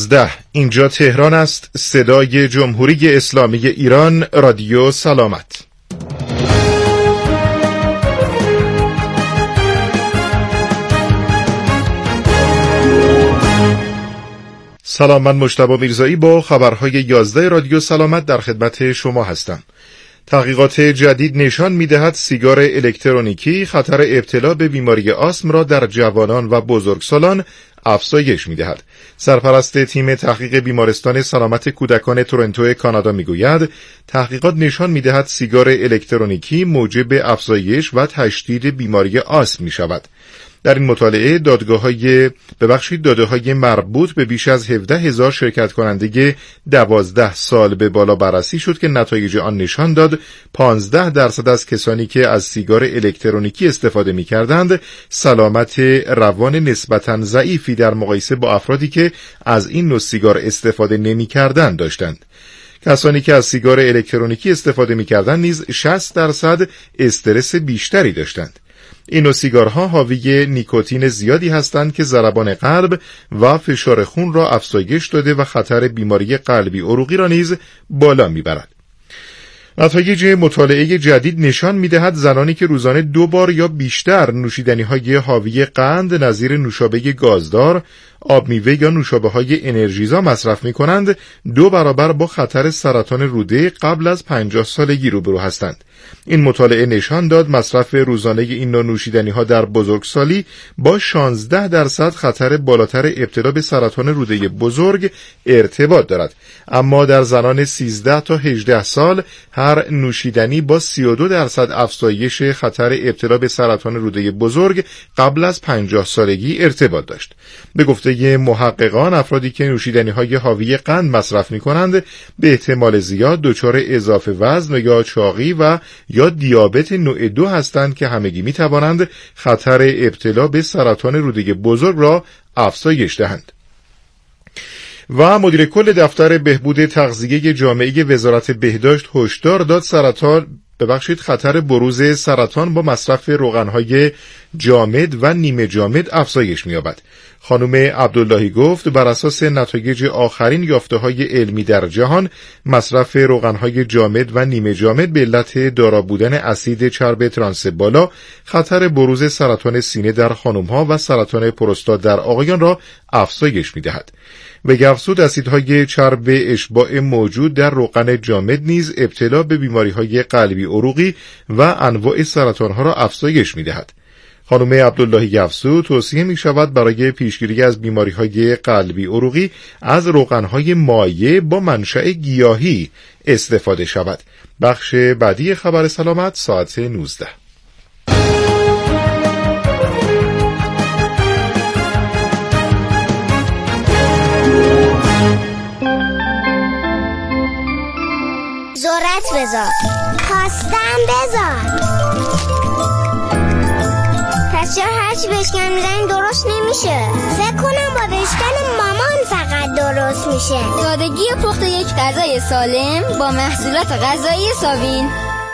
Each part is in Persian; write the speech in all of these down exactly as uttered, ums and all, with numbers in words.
یازده. اینجا تهران است. صدای جمهوری اسلامی ایران، رادیو سلامت. سلام، من مجتبی میرزایی با خبرهای یازده رادیو سلامت در خدمت شما هستم. تحقیقات جدید نشان می‌دهد سیگار الکترونیکی خطر ابتلا به بیماری آسم را در جوانان و بزرگسالان افزایش می‌دهد. سرپرست تیم تحقیق بیمارستان سلامت کودکان تورنتو کانادا می‌گوید تحقیقات نشان می‌دهد سیگار الکترونیکی موجب افزایش و تشدید بیماری آسم می‌شود. در این مطالعه دادگاه‌های ببخشید داده‌های مربوط به بیش از هفده هزار شرکت کننده دوازده سال به بالا بررسی شد که نتایج آن نشان داد پانزده درصد از کسانی که از سیگار الکترونیکی استفاده می‌کردند سلامت روان نسبتاً ضعیفی در مقایسه با افرادی که از این نوع سیگار استفاده نمی‌کردند داشتند. کسانی که از سیگار الکترونیکی استفاده می‌کردند نیز شصت درصد استرس بیشتری داشتند. این نوع سیگارها حاوی نیکوتین زیادی هستند که ضربان قلب و فشار خون را افزایش داده و خطر بیماری قلبی عروقی را نیز بالا میبرد. نتایج مطالعه جدید نشان می‌دهد زنانی که روزانه دو بار یا بیشتر نوشیدنی‌های حاوی قند نظیر نوشابه گازدار، آب میوه یا نوشابه‌های انرژیزا مصرف می‌کنند، دو برابر با خطر سرطان روده قبل از پنجاه سالگی روبرو هستند. این مطالعه نشان داد مصرف روزانه این نوع نوشیدنی‌ها در بزرگسالی با شانزده درصد خطر بالاتر ابتلا به سرطان روده بزرگ ارتباط دارد، اما در زنان سیزده تا هجده سال هر نوشیدنی با سی و دو درصد افزایش خطر ابتلا به سرطان روده بزرگ قبل از پنجاه سالگی ارتباط داشت. به گفته محققان افرادی که نوشیدنی‌های حاوی قند مصرف می‌کنند به احتمال زیاد دچار اضافه وزن یا چاقی و یا دیابت نوع دو هستند که همگی می‌توانند خطر ابتلا به سرطان روده بزرگ را افزایش دهند. و مدیر کل دفتر بهبود تغذیه جامعه وزارت بهداشت هشدار داد سرطان ببخشید خطر بروز سرطان با مصرف روغن‌های جامد و نیمه جامد افزایش می‌یابد. خانم عبداللهی گفت بر اساس نتایج آخرین یافته‌های علمی در جهان مصرف روغن‌های جامد و نیمه جامد به علت دارا بودن اسید چرب ترانس بالا خطر بروز سرطان سینه در خانم‌ها و سرطان پروستات در آقایان را افزایش می‌دهد. و افزود اسیدهای چرب اشباع موجود در روغن جامد نیز ابتلا به بیماری‌های قلبی عروقی و انواع سرطان‌ها را افزایش می‌دهد. خانم عبداللهی افزود توصیه می‌شود برای پیشگیری از بیماری‌های قلبی عروقی از روغن‌های مایع با منشأ گیاهی استفاده شود. بخش بعدی خبر سلامت ساعت نوزده. ذرت بذار، خواستم بذار. پس چرا هرچی بشکن میزنی درست نمیشه؟ فکر کنم با بشکن مامان فقط درست میشه. سادگی پخت یک غذای سالم با محصولات غذایی ساوین.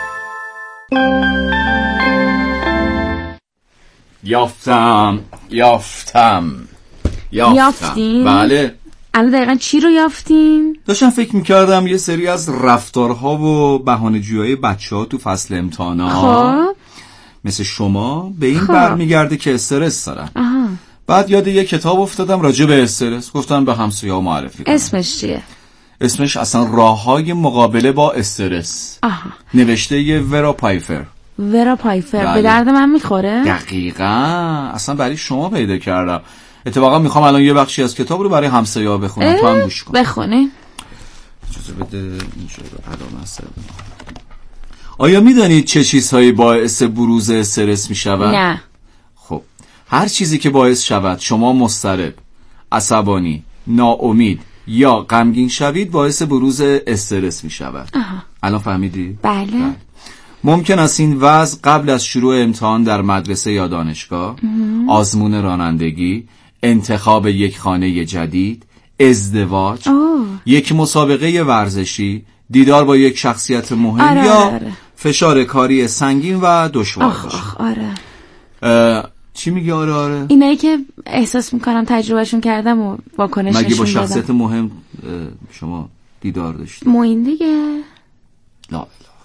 یافتم یافتم یافتم یافتیم؟ بله. الان دقیقا چی رو یافتیم؟ داشتم فکر میکردم یه سری از رفتارها و بهانه‌جویی‌های بچه‌ها تو فصل امتحانا خب مثل شما به این خب. برمیگرده که استرس دارن. آها. بعد یاد یه کتاب افتادم راجع به استرس، گفتم به همسایه‌ها معرفی کنم. اسمش چیه؟ اسمش اصلا راههای مقابله با استرس. آها. نوشته ی ورا پایفر. ورا پایفر. بله. به درد من میخوره؟ دقیقاً اصلا برای شما پیدا کردم. اتفاقا میخوام الان یه بخشی از کتاب رو برای همسایه‌ها بخونم، تو هم گوش کن. بخونی؟ اجازه بده اینجا رو علامت سر بزنم. آیا میدانید چه چیزهایی باعث بروز استرس میشود؟ نه. خب هر چیزی که باعث شود شما مضطرب، عصبانی، ناامید یا غمگین شوید باعث بروز استرس میشود. الان فهمیدی؟ بله, بله. ممکن است این وضع قبل از شروع امتحان در مدرسه یا دانشگاه، آزمون رانندگی، انتخاب یک خانه جدید، ازدواج، اوه. یک مسابقه ورزشی، دیدار با یک شخصیت مهم آره، یا آره. فشار کاری سنگین و دشوار آخ باشه. آخ آره. چی میگه آره آره؟ اینایی که احساس میکنم تجربهشون کردم و واکنش نشون مگه با دادم. شخصیت مهم شما دیدار داشتید؟ موین دیگه. لا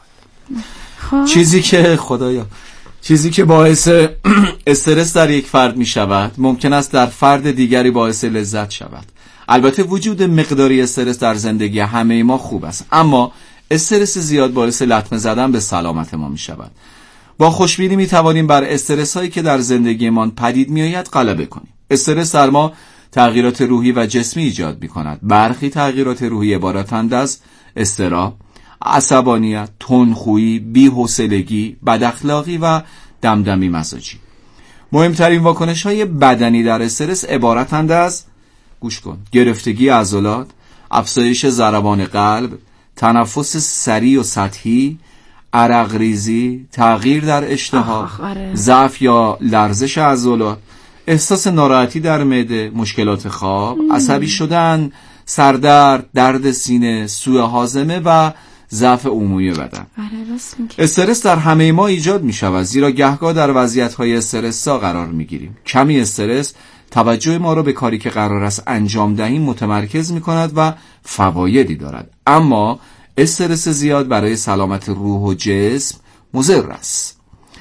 خب چیزی که خدایا چیزی که باعث استرس در یک فرد می شود ممکن است در فرد دیگری باعث لذت شود. البته وجود مقداری استرس در زندگی همه ما خوب است، اما استرس زیاد باعث لطمه زدن به سلامت ما می شود. با خوشبینی می توانیم بر استرس هایی که در زندگیمان پدید می آید غلبه کنیم. استرس در ما تغییرات روحی و جسمی ایجاد می کند. برخی تغییرات روحی عبارتند از اضطراب، عصبانیت، تندخویی، بی‌حوصلگی، بداخلاقی و دمدمی مزاجی. مهمترین واکنش‌های بدنی در استرس عبارتند از گوش کن گرفتگی عضلات، افزایش ضربان قلب، تنفس سریع و سطحی، عرق ریزی، تغییر در اشتها، ضعف یا لرزش عضلات، احساس ناراحتی در معده، مشکلات خواب، عصبی شدن، سردرد، درد سینه، سوء هاضمه و ضعف عمومی بدن. استرس در همه ما ایجاد می شود، زیرا گهگاه در وضعیت‌های استرس‌زا قرار می‌گیریم. کمی استرس توجه ما را به کاری که قرار است انجام دهیم متمرکز می‌کند و فوایدی دارد، اما استرس زیاد برای سلامت روح و جسم مضر است.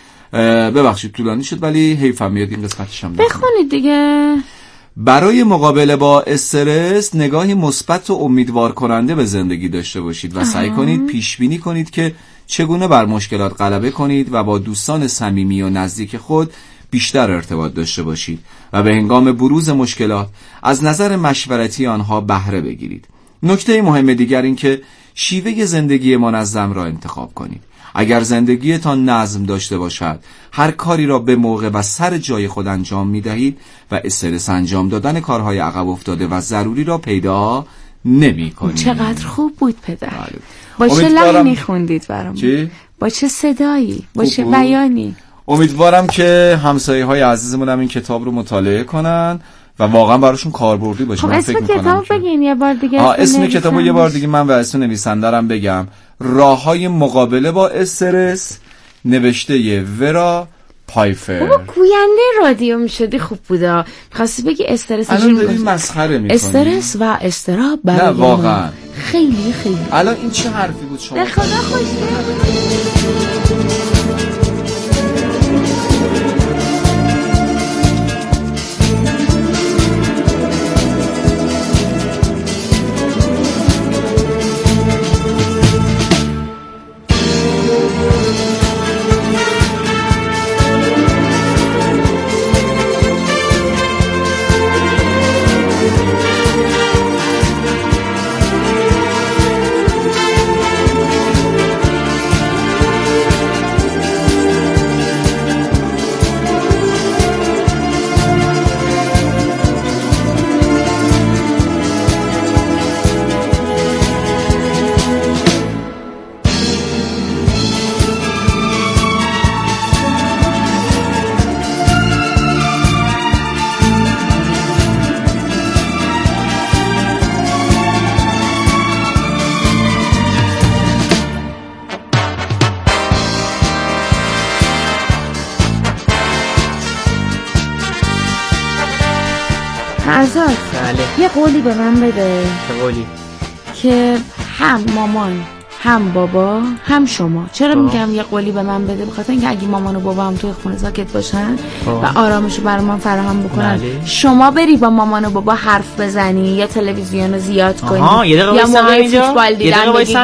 ببخشید طولانی شد ولی حیفم میاد این قسمتش هم بخونید دیگه. برای مقابله با استرس نگاهی مثبت و امیدوار کننده به زندگی داشته باشید و آه. سعی کنید پیش بینی کنید که چگونه بر مشکلات غلبه کنید و با دوستان صمیمی و نزدیک خود بیشتر ارتباط داشته باشید و به هنگام بروز مشکلات از نظر مشورتی آنها بهره بگیرید. نکته مهم دیگر این که شیوه زندگی منظم را انتخاب کنید. اگر زندگیتان نظم داشته باشد، هر کاری را به موقع و سر جای خود انجام می دهید و استرس انجام دادن کارهای عقب افتاده و ضروری را پیدا نمی کنید. چقدر خوب بود پدر. با چه لحنی میخوندید برام؟ چی؟ با چه صدایی؟ با چه بیانی؟ امیدوارم که همسایه های عزیزمون هم این کتاب رو مطالعه کنن و واقعا براشون کاربردی باشه. خب من اسم کتاب بگین یه بار دیگه. آه اسم کتابو یه بار دیگه من و اسم نویسنده‌رم بگم. راههای مقابله با استرس، نوشته ورا پایفر. بابا گوینده رادیو میشدی خوب بودا. می‌خواستی بگی استرس الان داری مسخره می‌کنی. استرس و اضطراب برای نه واقعا خیلی خیلی. الان این چه حرفی بود شما؟ به خدا خوشگل. عزاد بله. یه قولی به من بده. چه قولی؟ که هم مامان هم بابا هم شما. چرا میگم یه قولی به من بده؟ بخاطر اینکه اگه مامان و بابا هم توی خونه ساکت باشن آه. و آرامشو برام فراهم بکنن بله. شما بری با مامان و بابا حرف بزنی یا تلویزیون رو زیاد کنی یا موقع فوتبال دیدن بگی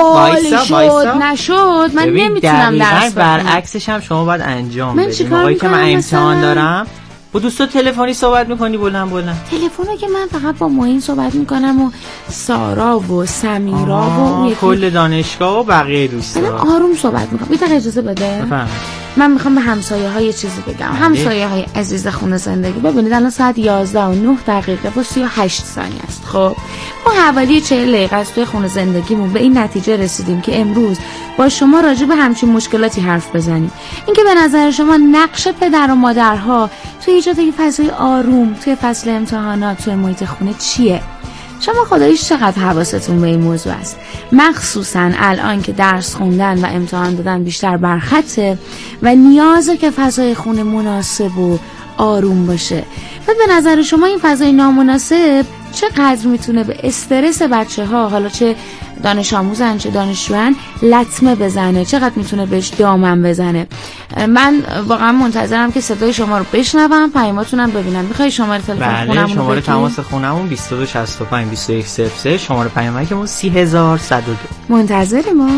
گل شد نشد من نمیتونم درس بخونم. برعکسش هم شما باید انجام بدی. موقعی که من امتحان دارم با دوستا تلفنی صحبت میکنی بلند بلند. تلفنو که من فقط با معین صحبت میکنم و سارا و سمیرا و اون کل دانشگاه و بقیه دوستا. من آروم صحبت میکنم. یه دقیقه اجازه بده. بفهم. من میخوام به همسایه ها یه چیزی بگم. همسایه های عزیز خونه زندگی، ببینید الان ساعت یازده و نه دقیقه و سی و هشت ثانیه است. خب ما حوالی چهل دقیقه از توی خونه زندگیمون به این نتیجه رسیدیم که امروز با شما راجع به همچین مشکلاتی حرف بزنیم. اینکه به نظر شما نقش پدر و مادرها توی ایجاد یه فضای آروم توی فصل امتحانات توی محیط خونه چیه؟ شما خداییش چقدر حواستون به این موضوع است، مخصوصا الان که درس خوندن و امتحان دادن بیشتر برخطه و نیازه که فضای خونه مناسب و آروم باشه. و به نظر شما این فضای نامناسب چقدر میتونه به استرس بچه ها، حالا چه دانش آموزن چه دانشجوان، لطمه بزنه؟ چقدر میتونه بهش دامن بزنه؟ من واقعا منتظرم که صدای شما رو بشنوم، پیاماتونم ببینم. میخوای شماره تلفن بله، خونمون رو شماره بگی؟ تماس خونمون بیست و دو شصت و پنج بیست و یک صفر سه، شماره پیامکمون سی هزار صد و دو. منتظر ما.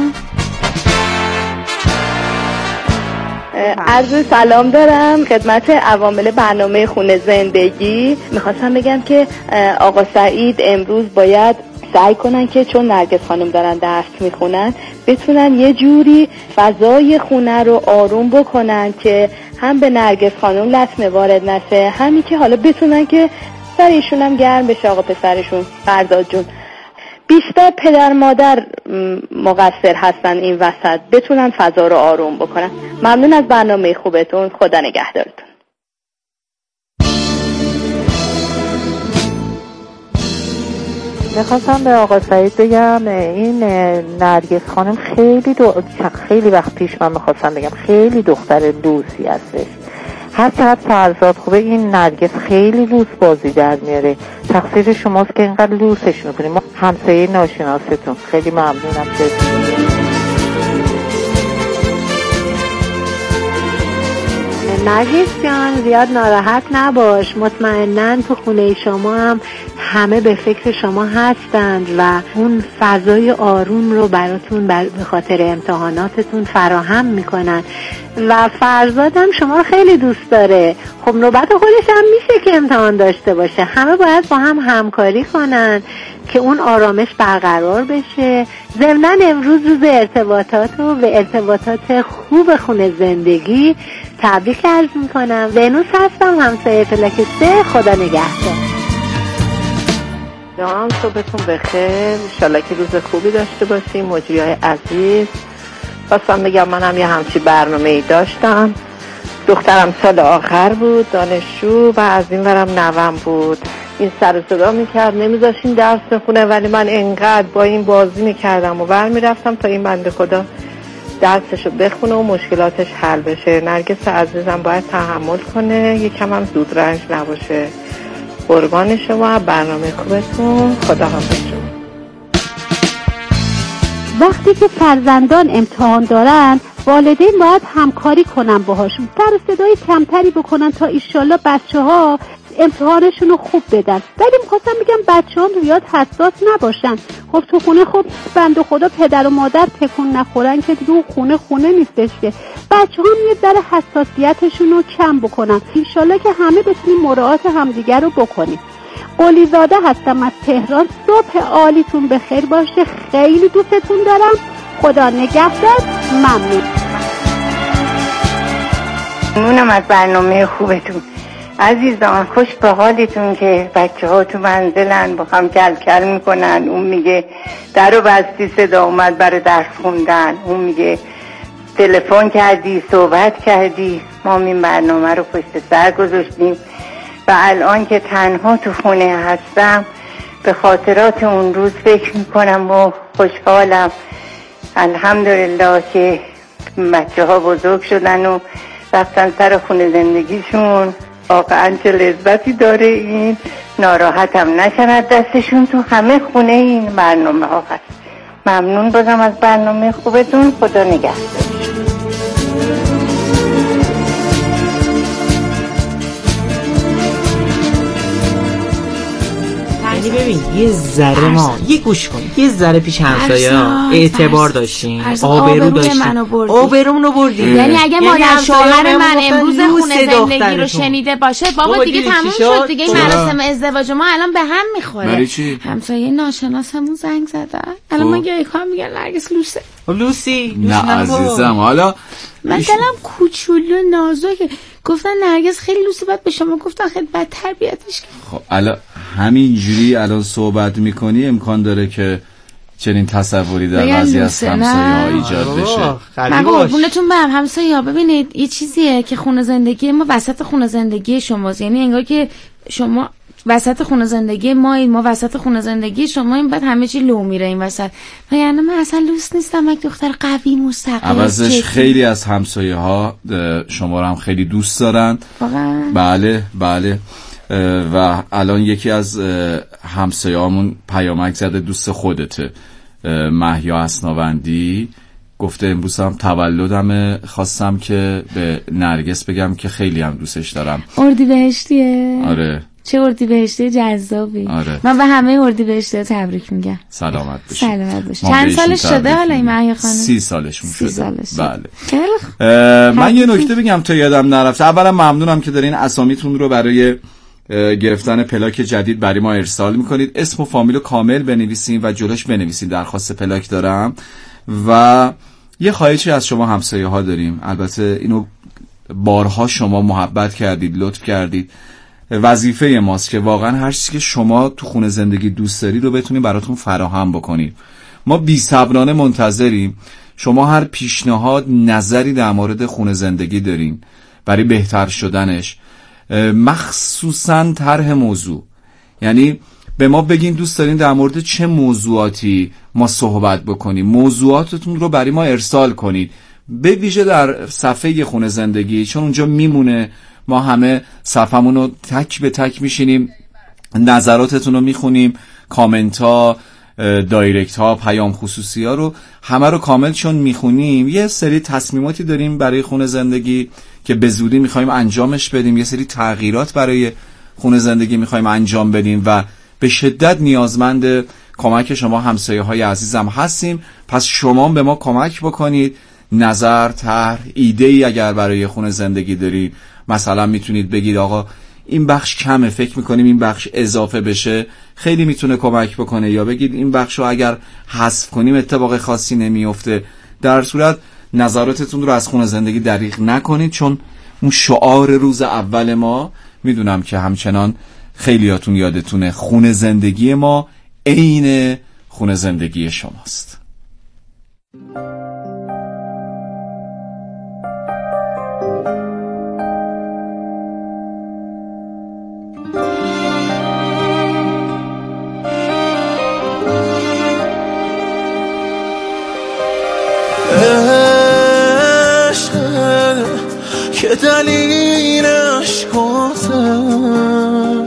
عرض سلام دارم خدمت عوامل برنامه خونه زندگی. میخواستم بگم که آقا سعید امروز باید سعی کنن که چون نرگس خانم دارن درس میخونن بتونن یه جوری فضای خونه رو آروم بکنن که هم به نرگس خانم لطمه وارد نشه، همین که حالا بتونن که سر ایشون هم گرم بشه آقا پسرشون فرزاد جون. بیشتر پدر مادر مقصر هستن این وسط، بتونن فضا رو آروم بکنن. ممنون از برنامه خوبتون، خدا نگهدارتون. میخواستم به آقا سعید بگم این نرگس خانم خیلی دو... خیلی وقت پیش من میخواستم بگم خیلی دختر لوسی هستش. هر چقدر فرزاد خوبه این نرگس خیلی لوس بازی در میاره. تقصیر شماست که اینقدر لوسش میکنیم. ما همسایه ناشناستون. خیلی ممنونم. نرگس جان زیاد ناراحت نباش، مطمئناً تو خونه شما هم همه به فکر شما هستند و اون فضای آروم رو براتون به خاطر امتحاناتتون فراهم میکنن و فرزاد هم شما رو خیلی دوست داره. خب نوبت خودش هم میشه که امتحان داشته باشه. همه باید با هم همکاری کنن که اون آرامش برقرار بشه. ضمناً امروز روز ارتباطات و به ارتباطات خوب خونه زندگی تبریک عرض میکنم. ونوس هستم، همسایه فلک سه. خدا نگهدار. جان صبحتون بخیر، انشالله که روز خوبی داشته باشیم. مجری های عزیز، خواستم بگم منم یه همچی برنامه ای داشتم. دخترم سال آخر بود، دانشجو، و از این ورم نوام بود. این سر و صدا میکرد نمیذاشین درس بخونه، ولی من انقدر با این بازی میکردم و برمیرفتم تا این بنده خدا درسشو بخونه و مشکلاتش حل بشه. نرگس عزیزم باید تحمل کنه، یکم هم زود رنج نباشه. قربان شما، برنامه خوبتون، خدا حافظ شما. وقتی که فرزندان امتحان دارن والدین باید همکاری کنن باهاشون، سر صدای کمتری بکنن تا ایشالله بچه ها امتحانشون رو خوب بدن. ولی میخواستم بگم بچه ها زیاد حساس نباشن. خب تو خونه خب بنده خدا پدر و مادر تکون نخورن که دیگه خونه خونه نیستش که. بچه ها یه ذره حساسیتشون رو کم بکنن. انشالله که همه بتونیم مراعات همدیگر رو بکنیم. قلیزاده هستم از تهران. صبح عالیتون بخیر باشه، خیلی دوستتون دارم. خدا نگهدار. ممنون. ممنونم از برنامه خوبتون عزیزان. خوش به حالتون که بچه ها تو منزلن با هم کل کل میکنن. اون میگه در و بستی صدا اومد برای درس خوندن، اون میگه تلفن کردی صحبت کردی. ما این برنامه رو پشت سر گذاشتیم و الان که تنها تو خونه هستم به خاطرات اون روز فکر میکنم و خوشحالم. الحمدلله که بچه ها بزرگ شدن و رفتن سر خونه زندگیشون. واقعا چه لذتی داره این. ناراحتم نشن دستشون تو همه خونه این برنامه ها هست. ممنون بازم از برنامه خوبتون. خدا نگهدار. یعنی ببین یه ذره ما یه گوش کن، یه ذره پیش همسایه ها اعتبار داشتیم، آبرو داشتیم، آبرومون رو بردیم. یعنی اگه مادر شوهر من امروز خونه زندگی رو شنیده باشه بابا دیگه تموم شد دیگه، این مراسم ازدواج ما الان به هم میخوره. همسایه ناشناسمون زنگ زدن الان من گاهی کار میگن نرگس لوسه. لوسی نه عزیزم، حالا من دلم کوچولو نازکه. گفتن نرگس خیلی لوسی، بعد به شما گفتن خیلی بد تربیتش کرد. خب الان همینجوری الان صحبت میکنی امکان داره که چنین تصوری در بعضی از همسایه‌ها ایجاد بشه. من قربونتون برم همسایه‌ها ببینید یه چیزیه که خونه زندگی ما وسط خونه زندگی شماست. یعنی انگار که شما وسط خونه زندگی ما این ما وسط خونه زندگی شما این بعد همه چی لو میره این وسط. یعنی من اصلا لوس نیستم، من دختر قوی مستقل. عوضش خیلی از همسایه ها شما رو هم خیلی دوست دارن واقعا. بله بله. و الان یکی از همسایه هامون پیامک زده، دوست خودته، مهیا اسناوندی، گفته امروز هم تولدمه، خواستم که به نرگس بگم که خیلی هم دوستش دارم. اردیبهشتیه؟ آره. چه اردیبهشتی جذابی. آره. من به همه اردیبهشتی تبریک میگم. سلامت باشی. سلامت باشی. چند سالش شده حالا این مهیا خانم؟ سی سالشون شده. سالش بله. خیلی من یه نکته بگم تا یادم نرفته. اولا ممنونم که دارین اسامیتون رو برای گرفتن پلاک جدید برای ما ارسال میکنید. اسم و فامیل کامل بنویسین و جلوش بنویسین درخواست پلاک دارم. و یه خواهشی از شما همسایه ها داریم، البته اینو بارها شما محبت کردید، لطف کردید، وظیفه ماست که واقعا هر چیزی که شما تو خونه زندگی دوست دارید رو بتونیم براتون فراهم بکنیم. ما بی‌صبرانه منتظریم. شما هر پیشنهاد، نظری در مورد خونه زندگی دارین برای بهتر شدنش، مخصوصا طرح موضوع، یعنی به ما بگین دوست دارین در مورد چه موضوعاتی ما صحبت بکنیم، موضوعاتتون رو برای ما ارسال کنید، به ویژه در صفحه خونه زندگی، چون اونجا میمونه. ما همه صفحمون رو تک به تک میشینیم، نظراتتون رو میخونیم، کامنت ها، دایرکت ها، پیام خصوصی ها رو همه رو کامل چون میخونیم. یه سری تصمیماتی داریم برای خونه زندگی که به زودی میخوایم انجامش بدیم، یه سری تغییرات برای خونه زندگی میخوایم انجام بدیم و به شدت نیازمند کمک شما همسایه های عزیزم هستیم. پس شما به ما کمک بکنید، نظر، طرح، ایده ای اگر برای خونه زندگی دارید، مثلا میتونید بگید آقا این بخش کمه، فکر میکنیم این بخش اضافه بشه، خیلی میتونه کمک بکنه، یا بگید این بخش رو اگر حذف کنیم اتفاق خاصی نمیفته. در صورت نظراتتون رو از خونه زندگی دریغ نکنید، چون اون شعار روز اول ما، میدونم که همچنان خیلیاتون یادتونه، خونه زندگی ما عین خونه زندگی شماست. که دلیل عشقاتم،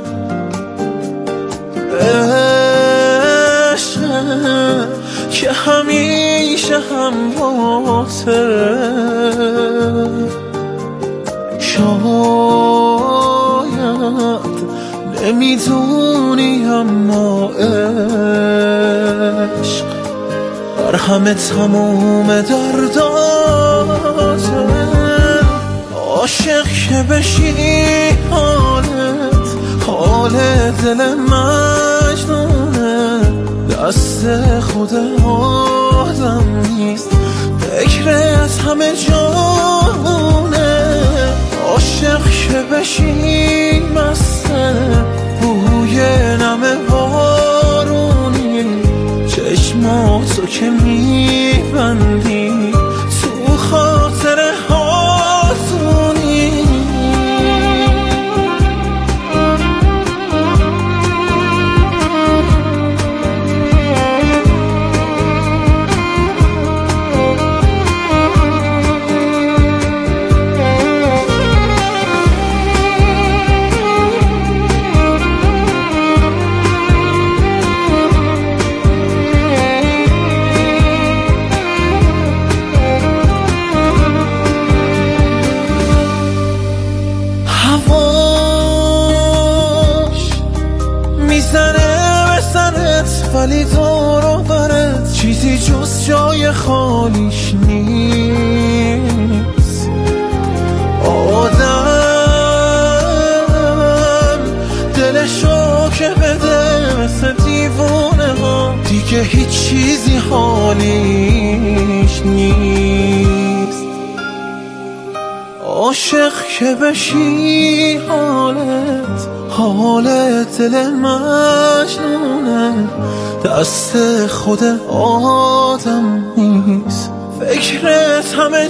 عشق که همیشه همراته، شاید نمیدونی اما عشق بر همه تموم درداته. عاشق که بشی حالت، حال دل مجنونه، دست خود آدم نیست، فکرت همه جانونه. عاشق که بشی مسته، بوی نم بارونی، چشماتو که میبندی تو خاطر هاتونی. ولی دور و برت چیزی جز جای خالیش نیست. آدم دلشو که بده مثل دیوونه ها، دیگه هیچ چیزی حالیش نیست. عاشق که بشی حالت، حالت دل مجنونه، دست خود آدم نیست، فکرت همه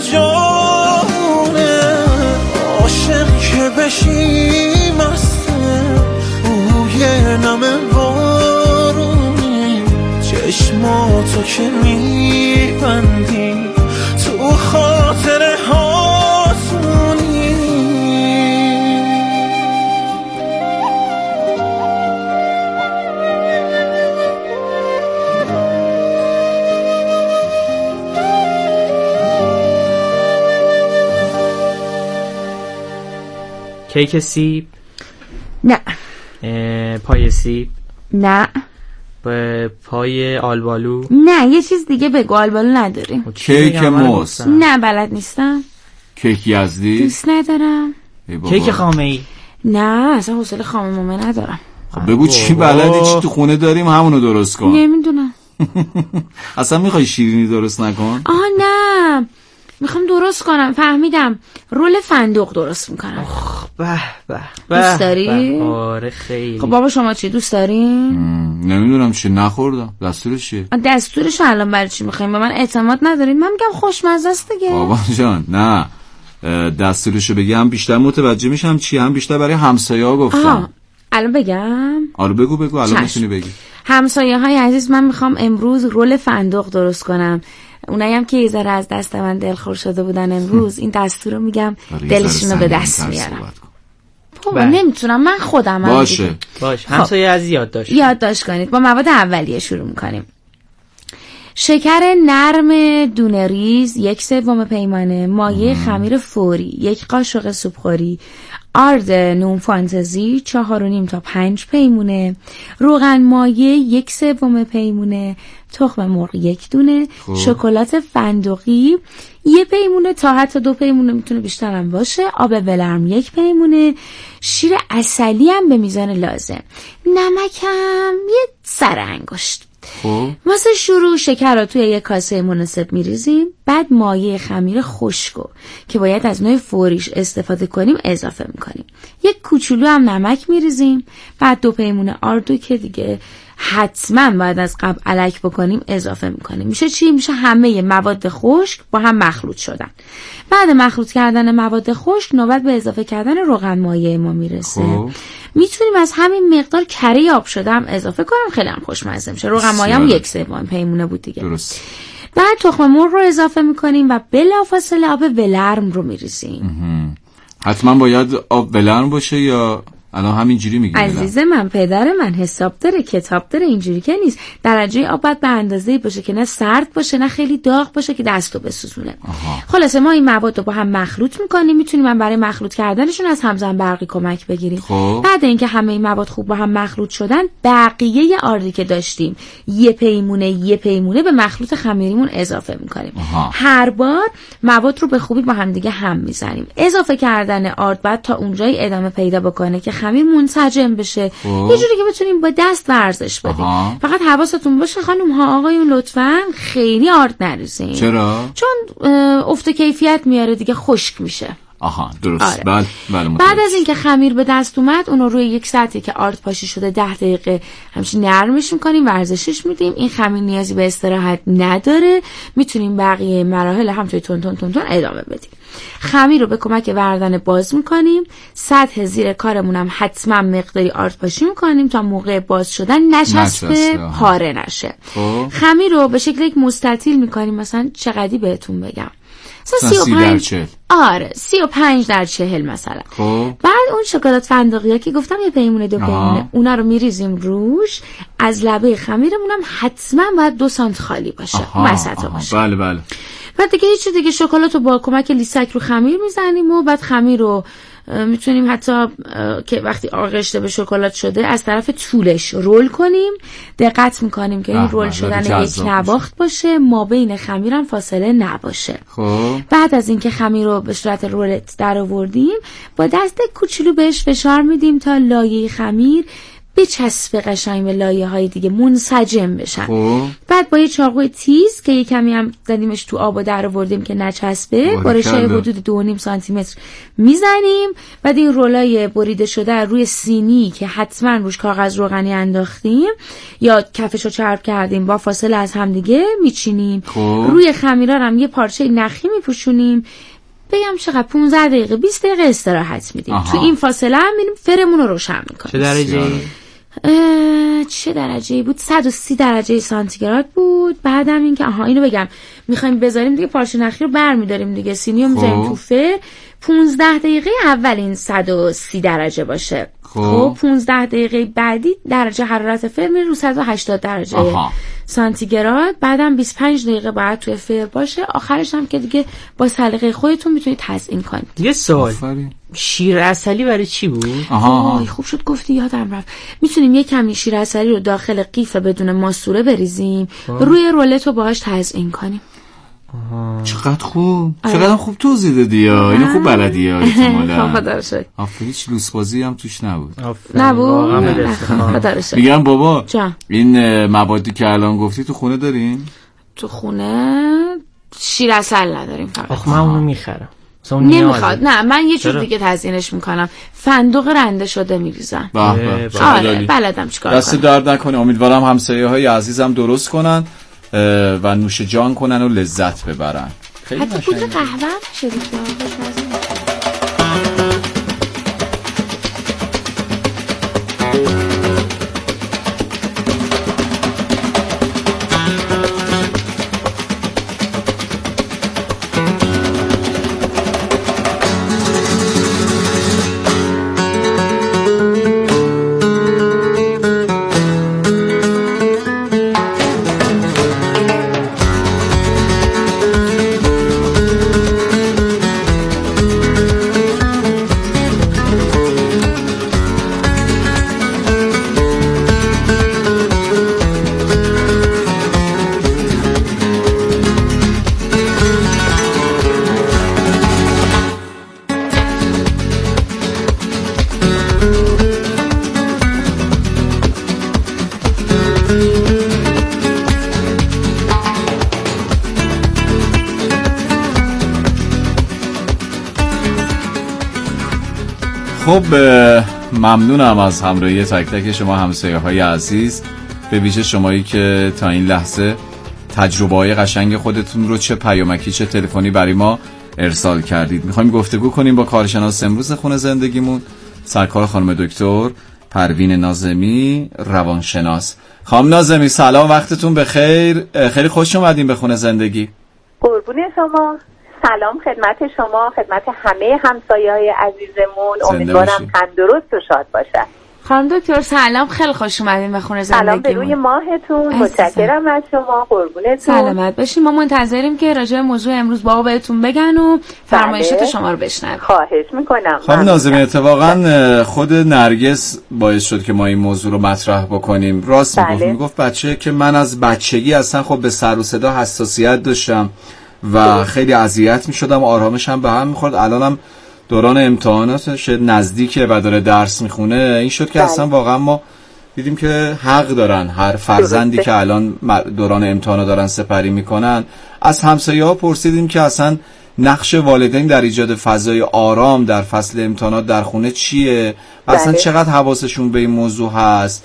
جانونه. عاشق که بشی مسته، تو که میبندی تو خاطر هاتونی. کیک سیب؟ نه. پای سیب؟ نه. پای آلبالو؟ نه. یه چیز دیگه بگو، آلبالو نداریم. کیک موز؟ نه بلد نیستم. کیک یزدی؟ دوست ندارم. کیک خامه‌ای؟ نه اصلا حوصله خامه مومه ندارم. خب بگو چی بلدی، چی تو خونه داریم همونو درست کن. نمیدونم. اصلا میخوای شیرینی درست نکن؟ آه نه میخوام درست کنم، فهمیدم، رول فندق درست میکنم. به به به. دوست داری؟ آره خیلی. خب بابا شما چی دوست دارین؟ نمیدونم چی، نخوردم. دستورش چیه؟ دستورش الان برای چی میخوایم؟ به من اعتماد ندارین؟ من میگم خوشمزه است دیگه. بابا جان نه، دستورشو بگم بیشتر متوجه میشم چی، هم بیشتر برای همسایه‌ها گفتم. آها الان بگم؟ آره بگو بگو الان میتونی بگی. همسایه های عزیز، من میخوام امروز رول فندق درست کنم. اونایی هم که یه ذره از دست من دلخور شده بودن امروز این دستور رو میگم دلشون رو به دست میارم. بابا نمیتونم، من خودم هم باشه باشه. همسایه عزیز یادداشت یادداشت کنید. با مواد اولیه شروع میکنیم. شکر نرم دونه ریز یک سوم پیمانه، مایع خمیر فوری یک قاشق سوپخوری، آرد نون فانتزی چهار و نیم تا پنج پیمونه، روغن مایع یک سوم پیمونه، تخم مرغ یک دونه، شکلات فندقی یه پیمونه تا حتی دو پیمونه میتونه بیشتر هم باشه، آب ولرم یک پیمونه، شیر عسلی هم به میزان لازم، نمکم یه سر انگشت. خب واسه شروع شکر رو توی یک کاسه مناسب میریزیم، بعد مایع خمیر خشکو که باید از نوع فوریش استفاده کنیم اضافه میکنیم، یک کوچولو هم نمک میریزیم، بعد دو پیمونه آردو که دیگه حتما باید از قبل الک بکنیم اضافه میکنیم. میشه چی؟ میشه همه مواد خشک با هم مخلوط شدن. بعد مخلوط کردن مواد خشک نوبت به اضافه کردن روغن مایع ما میرسه. خب. میتونیم از همین مقدار کره آب شده هم اضافه کنیم، خیلی هم خوشمزه میشه. روغن مایع هم یک سوم پیمونه بود دیگه. درست. بعد تخم مرغ رو اضافه میکنیم و بلافاصله آب ولرم رو میریزیم. حتما باید آب ولرم باشه یا الان همینجوری میگیم؟ عزیز من، پدر من حساب داره، کتاب داره، اینجوری که نیست. درجه آب باید به اندازه‌ای باشه که نه سرد باشه نه خیلی داغ باشه که دستو بسوزونه. خلاصه ما این مواد رو با هم مخلوط میکنیم. میتونیم من برای مخلوط کردنشون از همزن برقی کمک بگیریم. خب. بعد اینکه همه این مواد خوب با هم مخلوط شدن، بقیه آردی که داشتیم یه پیمونه یه پیمونه به مخلوط خمیریمون اضافه میکنیم. هر بار مواد رو به خوبی با هم دیگه هم میزنیم. اضافه کردن آرد بعد تا اونجایی ادامه پیدا بکنه که خمیر منسجم بشه. خوب. یه جوری که بتونیم با دست ورزش بدیم. آها. فقط حواستون باشه خانم ها آقایون لطفاً خیلی آرد نریزین. چرا؟ چون افت کیفیت میاره دیگه، خشک میشه. آها درست. آره. بله بله. بعد از اینکه خمیر به دست اومد، اون رو روی یک سطحی که آرد پاشی شده ده دقیقه همچین نرمش میکنیم، ورزشش میدیم. این خمیر نیازی به استراحت نداره، میتونیم بقیه مراحل همونطوری تون تون تون تون ادامه بدیم. خمیر رو به کمک وردن باز میکنیم. سطح زیر کارمون هم حتما مقداری آرد پاشی میکنیم تا موقع باز شدن نچسبه، پاره نشه. خب. خمیر رو به شکل یک مستطیل میکنیم. مثلا چقدری بهتون بگم؟ سی در چهل. آره سی و پنج در چهل مثلا. خب. بعد اون شکلات فندقی ها که گفتم یه پیمونه دو پیمونه، اونا رو میریزیم روش. از لبه خمیرمون هم حتما باید دو سانت خالی باشه، مسطح باشه. بله بله. بعد دیگه هیچ دیگه شکلات رو با کمک لیسک رو خمیر میزنیم و بعد خمیر رو میتونیم حتی که وقتی آغشته به شکلات شده از طرف طولش رول کنیم. دقت میکنیم که این رول شدن یک نواخت باشه، ما بین خمیرم فاصله نباشه. خب. بعد از اینکه خمیر رو به صورت رولت در آوردیم، با دست کوچولو بهش فشار میدیم تا لایه خمیر بچسبه قشنگ به لایه های دیگه منسجم بشن. خوب. بعد با یه چاقوی تیز که یه کمی هم زدیمش تو آب و در آوردیم که نچسبه، با رشته حدود دو و نیم سانتی متر میزنیم. بعد این رولای بریده شده روی سینی که حتما روش کاغذ روغنی انداختیم یا کفشو چرب کردیم با فاصله از هم دیگه میچینیم. روی خمیرا هم یه پارچه نخی میپوشونیم. بگم چقدر پونزده دقیقه بیست دقیقه استراحت میدیم. تو این فاصله هم میریم فرمون رو روشن میکنیم. چه درجه؟ چه درجه‌ای بود؟ صد و سی درجه سانتیگراد بود. بعدم این که آها اینو بگم، میخوایم بذاریم دیگه پارچه نخی رو برمی‌داریم دیگه، سینی رو می‌ذاریم تو فر. پونزده دقیقه اول این صد و سی درجه باشه. خب پونزده دقیقه بعدی درجه حرارت فر میره رو صد و هشتاد درجه آها. سانتیگراد. بعدم بیست و پنج دقیقه بعد توی فر باشه. آخرش هم که دیگه با سلیقه خودتون میتونید تزیین کنید. یه سوال، شیر عسلی برای چی بود؟ آها خوب شد گفتی، یادم رفت. میتونیم یه کمی شیر عسلی رو داخل قیف بدون ماسوره بریزیم، آه. روی رولت رو باهاش تزیین کنیم. آها. چقدر خوب، چقدر خوب توضیح دادی یا اینو خوب بلدی یا احتمالاً. خدا شکر. آفرین، هیچ لوس بازی هم توش نبود. نبود. خدا شکر. میگم بابا این موادی که الان گفتی تو خونه دارین؟ تو خونه شیر عسل نداریم فقط. آخ من اونو میخرم. نمیخواد. نه من یه جور دیگه تزیینش میکنم، فندق رنده شده میریزم. آره بلدم چیکار کنم. دست درد نکنه. امیدوارم همسایه‌های عزیزم درست کنن و نوش جان کنن و لذت ببرن. خیلی حتی پودر قهوه شده خب ممنونم از همراهی تک تک شما همسایه های عزیز، به ویژه شمایی که تا این لحظه تجربه های قشنگ خودتون رو چه پیامکی چه تلفنی برای ما ارسال کردید. میخوایم گفتگو کنیم با کارشناس امروز خونه زندگیمون، سرکار خانم دکتر پروین ناظمی، روانشناس. خانم ناظمی سلام، وقتتون بخیر، خیلی خوش اومدین به خونه زندگی. قربون شما. سلام خدمت شما، خدمت همه همسایه‌های عزیزمون. امیدوارم تندرست و شاد باشن. خانم دکتر سلام، خیلی خوش اومدین به خونه زندگی. سلام به روی ماهتون، متشکرم از شما، قربونتون. سلامت باشین. ما منتظریم که راجع به موضوع امروز بابا بهتون بگن و فرمایشات شما رو بشنویم. خواهش میکنم. خانم ناظمی اتفاقا خود نرگس باعث شد که ما این موضوع رو مطرح بکنیم. راست میگفت، میگفت بچه که من از بچگی اصلا خب به سر و صدا حساسیت داشتم و خیلی اذیت میشدم، آرامش هم به هم میخورد. الانم دوران امتحاناتش نزدیکه و داره درس میخونه. این شد که اصلا واقعا ما دیدیم که حق دارن هر فرزندی که الان دوران امتحانا دارن سپری میکنن. از همسایه ها پرسیدیم که اصلا نقش والدین در ایجاد فضای آرام در فصل امتحانات در خونه چیه و اصلا چقدر حواسشون به این موضوع هست.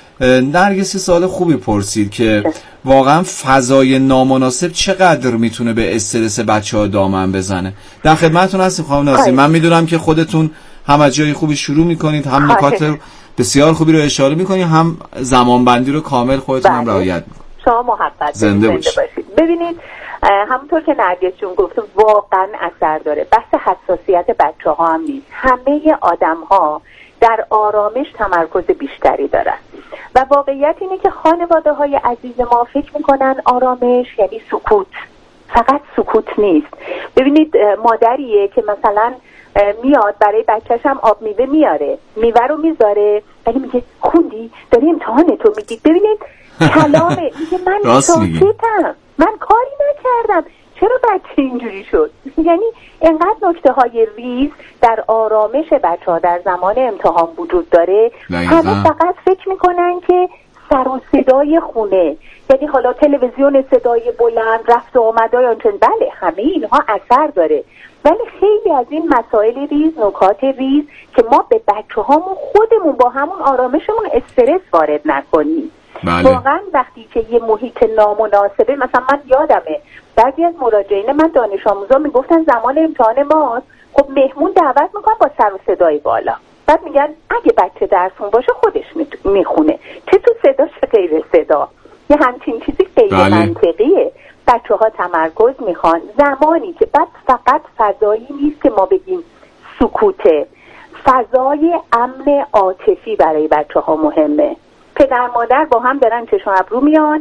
نرگسی سوال خوبی پرسید که واقعا فضای نامناسب چقدر میتونه به استرس بچه‌ها دامن بزنه. در خدمتتون هستیم خانم ناظمی. من میدونم که خودتون هم از جای خوبی شروع میکنید، هم نکات بسیار خوبی رو اشاره میکنید، هم زمانبندی رو کامل خودتون هم رعایت میکنید. شما محبت زنده باشید. ببینید همونطور که نرگس جون گفت واقعا اثر داره. بحث حساسیت بچه‌ها هم نیست. همه آدم‌ها در آرامش تمرکز بیشتری دارن و واقعیت اینه که خانواده های عزیز ما فکر میکنن آرامش یعنی سکوت. فقط سکوت نیست. ببینید مادریه که مثلا میاد برای بچه‌ش هم آب میوه میاره، میوه رو میذاره ولی میگه خوندی؟ داری امتحانتو میدی؟ ببینید کلامه، میگه من ساکتم، من کاری نکردم، چرا بچه اینجوری شد؟ یعنی اینقدر نکته های ریز در آرامش بچه ها در زمان امتحان وجود داره. همه فقط فکر میکنن که سر و صدای خونه، یعنی حالا تلویزیون صدای بلند، رفت و آمدای آنچن، بله همه اینها اثر داره، ولی خیلی از این مسائل ریز، نکات ریز که ما به بچه هامون خودمون با همون آرامشمون استرس وارد نکنیم. بله. واقعا وقتی که یه محیط نامناسبه، مثلا من یادمه بعضی از مراجعین من دانش آموزا میگفتن زمان امتحان ماست، خب مهمون دعوت میکنن با سر و صدای بالا. بعد میگن اگه بچه درسون باشه خودش میخونه، چه تو صدا چه غیر صدا. یه همچین چیزی غیر بله. منطقیه. بچه ها تمرکز میخوان زمانی که بعد فقط فضایی نیست که ما بگیم سکوته، فضای امن عاطفی برای بچه ها مهمه. پدر مادر با هم دارن چشم ابرو میان